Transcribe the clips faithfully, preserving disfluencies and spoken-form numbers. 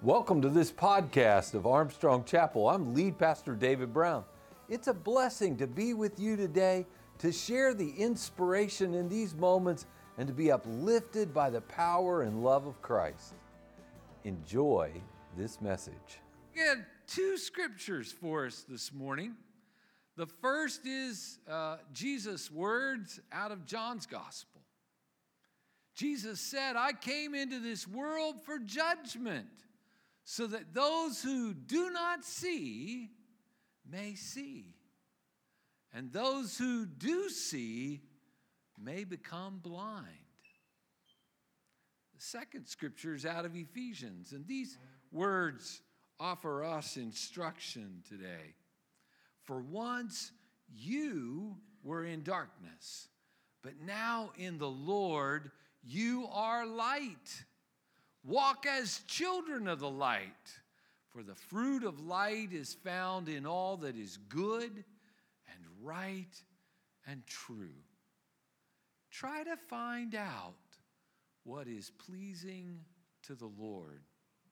Welcome to this podcast of Armstrong Chapel. I'm lead pastor David Brown. It's a blessing to be with you today, to share the inspiration in these moments, and to be uplifted by the power and love of Christ. Enjoy this message. We had two scriptures for us this morning. The first is uh, Jesus' words out of John's Gospel. Jesus said, "I came into this world for judgment, so that those who do not see may see, and those who do see may become blind." The second scripture is out of Ephesians, and these words offer us instruction today. "For once you were in darkness, but now in the Lord you are light. Walk as children of the light, for the fruit of light is found in all that is good and right and true." Try to find out what is pleasing to the Lord.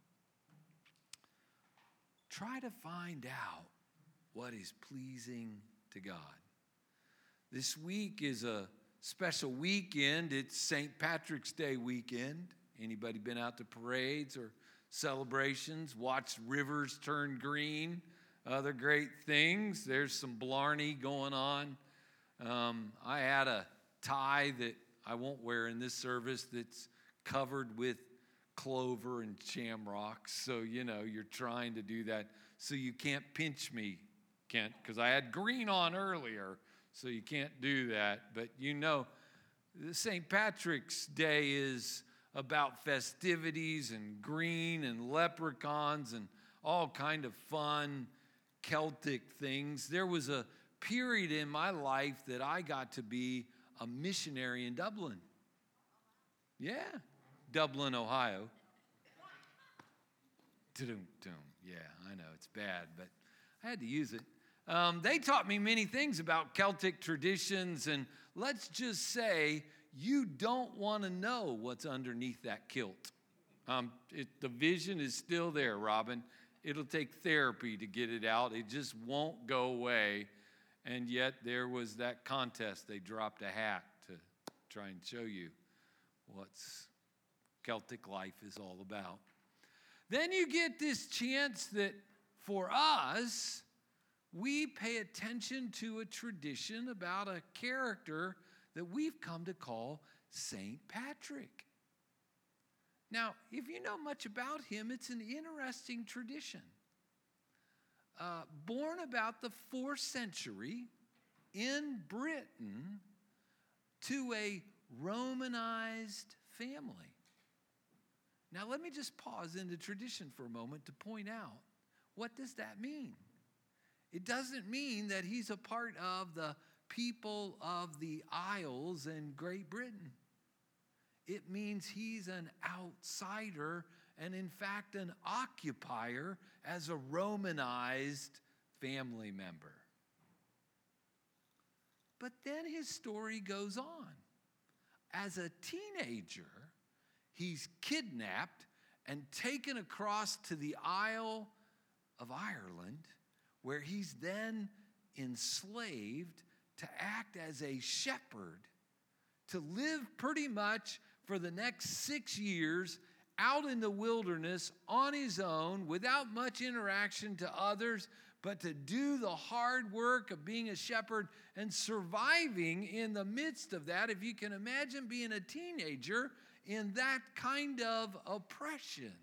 Try to find out what is pleasing to God. This week is a special weekend. It's Saint Patrick's Day weekend. Anybody been out to parades or celebrations, watched rivers turn green, other great things? There's some Blarney going on. Um, I had a tie that I won't wear in this service that's covered with clover and shamrocks. So, you know, you're trying to do that so you can't pinch me, Kent, because I had green on earlier, so you can't do that. But you know, Saint Patrick's Day is about festivities and green and leprechauns and all kind of fun Celtic things. There was a period in my life that I got to be a missionary in Dublin. Yeah, Dublin, Ohio. Yeah, I know, it's bad, but I had to use it. Um, they taught me many things about Celtic traditions, and let's just say you don't want to know what's underneath that kilt. Um, it, the vision is still there, Robin. It'll take therapy to get it out. It just won't go away. And yet there was that contest. They dropped a hat to try and show you what Celtic life is all about. Then you get this chance that for us, we pay attention to a tradition about a character that we've come to call Saint Patrick. Now, if you know much about him, it's an interesting tradition. Uh, born about the fourth century in Britain to a Romanized family. Now, let me just pause in the tradition for a moment to point out, what does that mean? It doesn't mean that he's a part of the people of the Isles in Great Britain. It means he's an outsider and, in fact, an occupier as a Romanized family member. But then his story goes on. As a teenager, he's kidnapped and taken across to the Isle of Ireland, where he's then enslaved to act as a shepherd, to live pretty much for the next six years out in the wilderness on his own without much interaction to others, but to do the hard work of being a shepherd and surviving in the midst of that. If you can imagine being a teenager in that kind of oppression.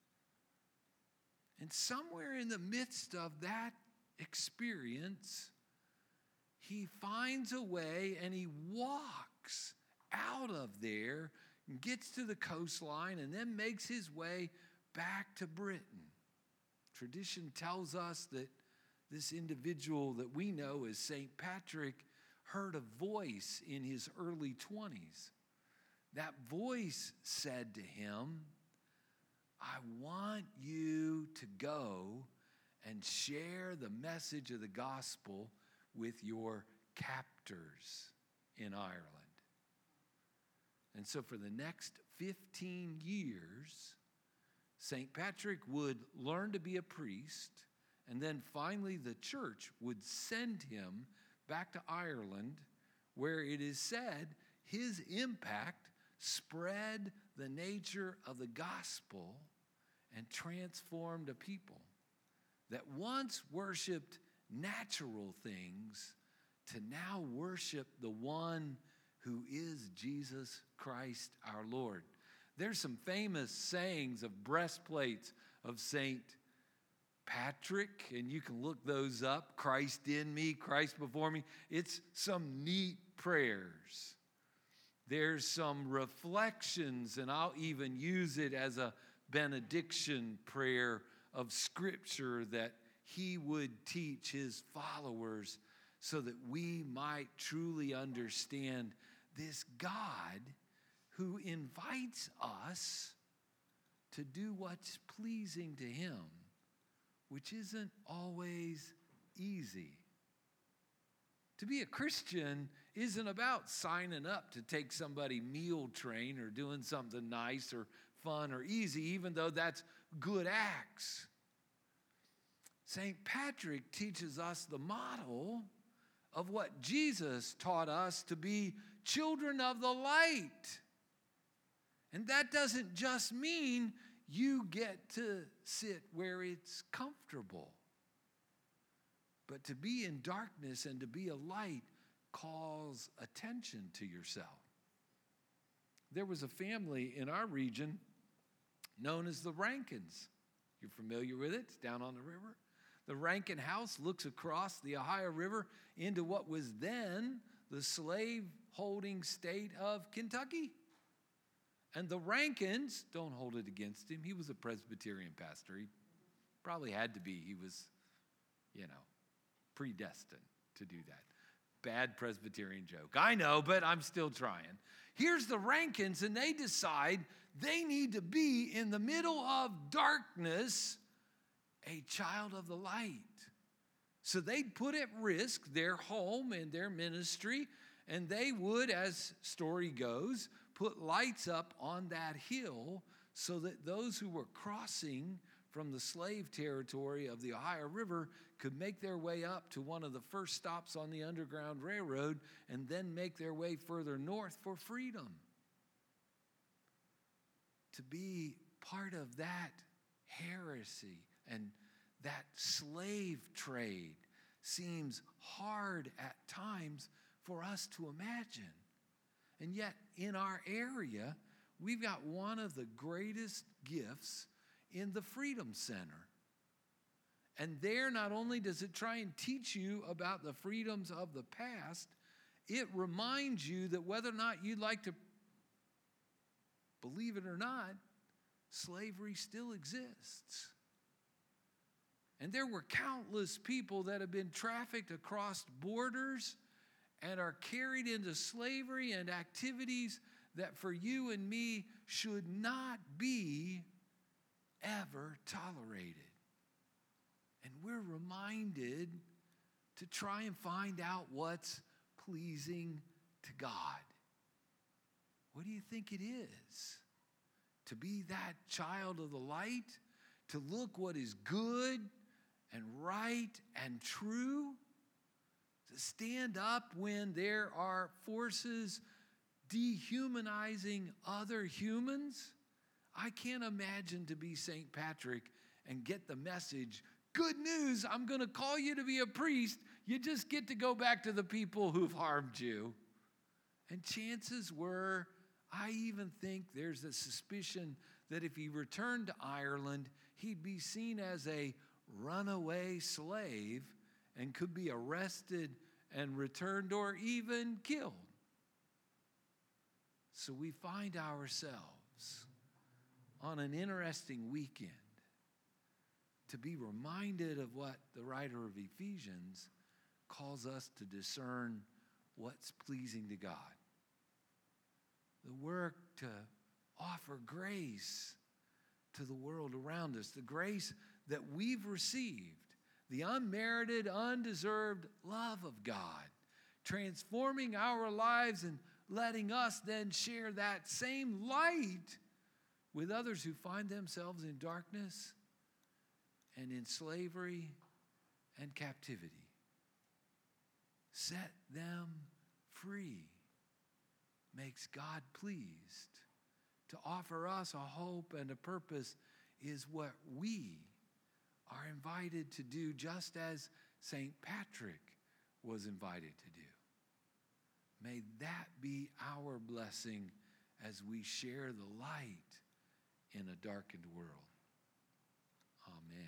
And somewhere in the midst of that experience, he finds a way and he walks out of there and gets to the coastline and then makes his way back to Britain. Tradition tells us that this individual that we know as Saint Patrick heard a voice in his early twenties. That voice said to him, "I want you to go and share the message of the gospel with your captors in Ireland." And so for the next fifteen years, Saint Patrick would learn to be a priest, and then finally the church would send him back to Ireland, where it is said his impact spread the nature of the gospel and transformed a people that once worshiped natural things to now worship the one who is Jesus Christ our Lord. There's some famous sayings of breastplates of Saint Patrick, and you can look those up. Christ in me, Christ before me. It's some neat prayers. There's some reflections, and I'll even use it as a benediction prayer of Scripture that he would teach his followers so that we might truly understand this God who invites us to do what's pleasing to him, which isn't always easy. To be a Christian isn't about signing up to take somebody meal train or doing something nice or fun or easy, even though that's good acts. Saint Patrick teaches us the model of what Jesus taught us to be children of the light. And that doesn't just mean you get to sit where it's comfortable. But to be in darkness and to be a light calls attention to yourself. There was a family in our region known as the Rankins. You're familiar with it? It's down on the river. The Rankin house looks across the Ohio River into what was then the slave-holding state of Kentucky. And the Rankins, don't hold it against him, he was a Presbyterian pastor. He probably had to be. He was, you know, predestined to do that. Bad Presbyterian joke. I know, but I'm still trying. Here's the Rankins, and they decide they need to be in the middle of darkness, a child of the light. So they'd put at risk their home and their ministry, and they would, as story goes, put lights up on that hill so that those who were crossing from the slave territory of the Ohio River could make their way up to one of the first stops on the Underground Railroad and then make their way further north for freedom. To be part of that heresy and that slave trade seems hard at times for us to imagine. And yet, in our area, we've got one of the greatest gifts in the Freedom Center. And there, not only does it try and teach you about the freedoms of the past, it reminds you that whether or not you'd like to believe it or not, slavery still exists. And there were countless people that have been trafficked across borders and are carried into slavery and activities that for you and me should not be ever tolerated. And we're reminded to try and find out what's pleasing to God. What do you think it is? To be that child of the light? To look what is good and right and true? To stand up when there are forces dehumanizing other humans? I can't imagine to be Saint Patrick and get the message, good news, I'm going to call you to be a priest. You just get to go back to the people who've harmed you. And chances were, I even think there's a suspicion that if he returned to Ireland, he'd be seen as a runaway slave and could be arrested and returned or even killed. So we find ourselves on an interesting weekend to be reminded of what the writer of Ephesians calls us to discern what's pleasing to God. The work to offer grace to the world around us, the grace that we've received, the unmerited, undeserved love of God, transforming our lives and letting us then share that same light with others who find themselves in darkness and in slavery and captivity. Set them free. Makes God pleased. To offer us a hope and a purpose is what we are invited to do, just as Saint Patrick was invited to do. May that be our blessing as we share the light in a darkened world. Amen.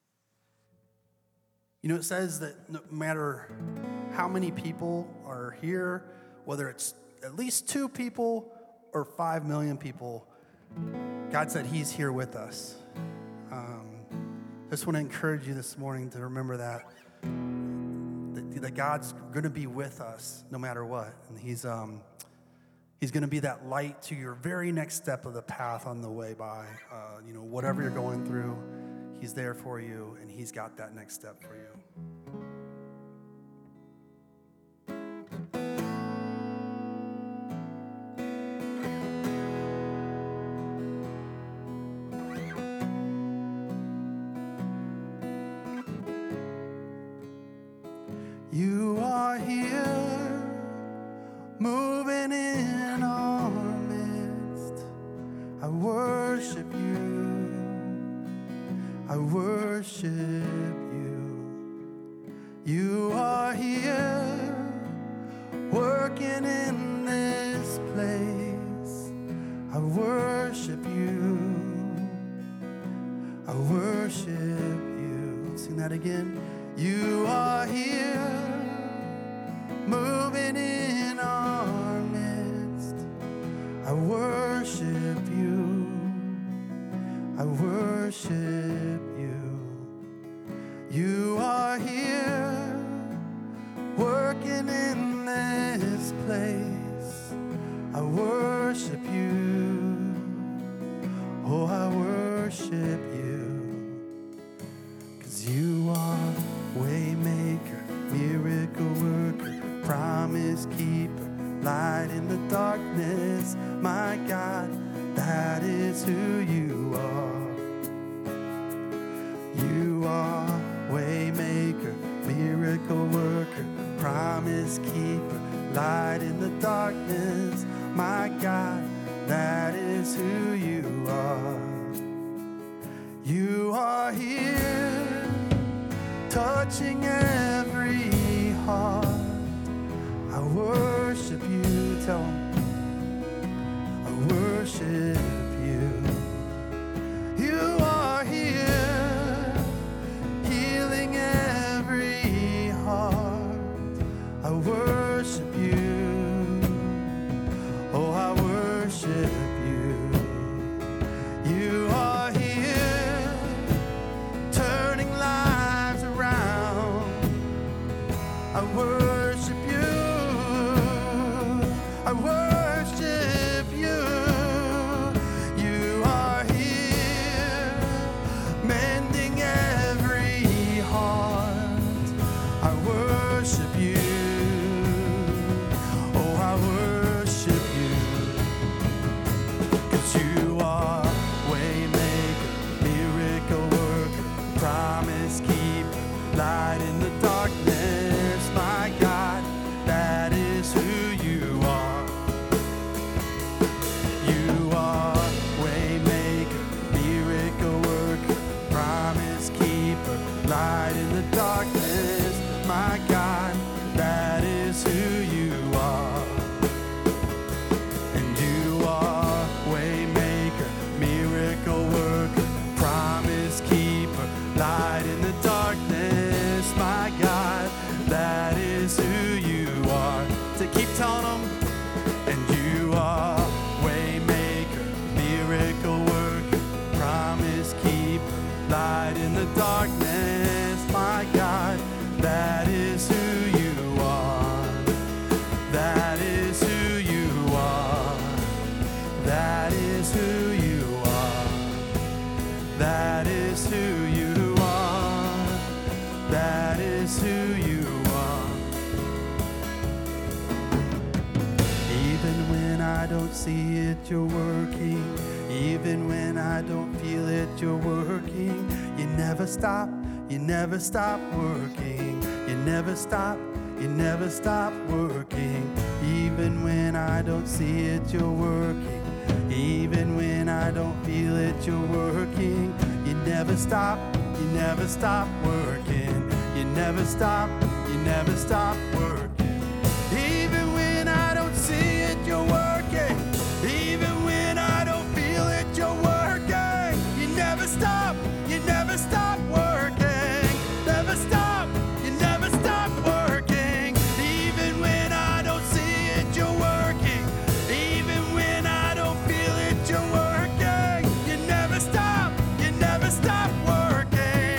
You know, it says that no matter how many people are here, whether it's at least two people or five million people, God said he's here with us. Um, I just want to encourage you this morning to remember that, that, that God's going to be with us no matter what. And he's, um, he's going to be that light to your very next step of the path on the way by. Uh, you know, whatever you're going through, he's there for you, and he's got that next step for you. You are here, moving in our midst. I worship you. I worship you. You are here, working in this place. I worship you. I worship you. Let's sing that again. You are here, moving in our midst. I worship you. I worship you. You are here, working in this place. I worship you. Oh, I worship you. 'Cause you are Waymaker, miracle worker, promise keeper, light in the darkness. My God, that is who you are. You are Waymaker, miracle worker, promise keeper, light in the darkness. My God, that is who you are. You are here, touching every heart. I worship you. Tell them, I worship you. You are here, healing every heart. I worship you. Oh, I worship you. You are here, turning lives around. I worship you. I worship you. You are here, mending every heart. I worship you. Oh, I worship you. 'Cause you are Waymaker, miracle worker, promise keeper, light in the darkness. My God, that is who you are. You are Waymaker, miracle worker, promise keeper, light in the darkness. My God, that is who you are. And you are Waymaker, miracle worker, promise keeper, light in the darkness. My God, that is who you are. To keep telling them. And you are Waymaker, miracle worker, promise keeper, light in the darkness. My God, that is who you are. That is who you are. That is who you are. That is who you are. That is who you are. Even when I don't see it, you're working. Even when I don't feel it, you're working. You never stop, you never stop working. You never stop, you never stop working. Even when I don't see it, you're working. Even when I don't feel it, you're working. You never stop, you never stop working. You never stop, you never stop working. Even when I don't see it, you're working. Even when I don't feel it, you're working. You never stop, you never stop working. Never stop, you never stop working. Even when I don't see it, you're working. Even when I don't feel it, you're working. You never stop, you never stop working.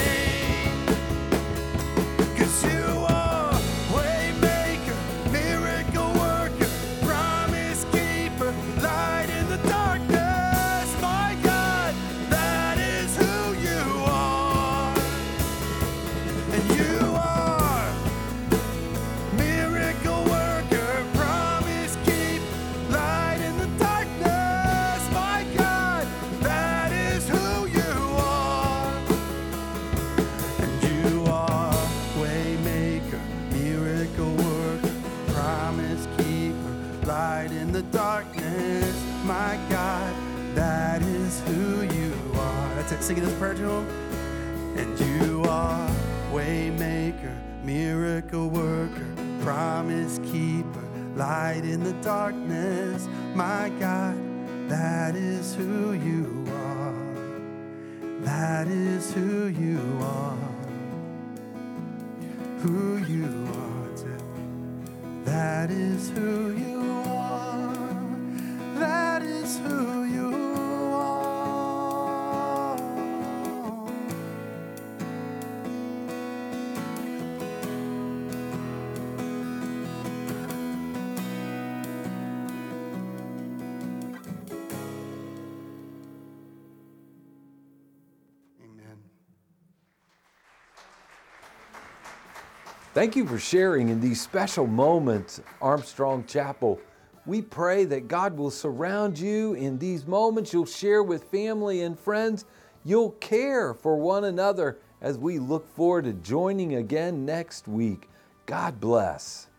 'Cause you are waymaker, miracle worker, promise keeper, light in the darkness. My God, that is who you are. And you are miracle worker, promise keeper, light in the darkness. My God, that is who you are. And you are waymaker, miracle worker, promise keeper, light in the darkness. My God, that is who you are. That's it. Singing this prayer to him. And you are waymaker, miracle worker, promise keeper, light in the darkness. My God, that is who you are. That is who you are. Who you are. That is who you are. That is who you are. Amen. Thank you for sharing in these special moments, Armstrong Chapel. We pray that God will surround you in these moments. You'll share with family and friends. You'll care for one another as we look forward to joining again next week. God bless.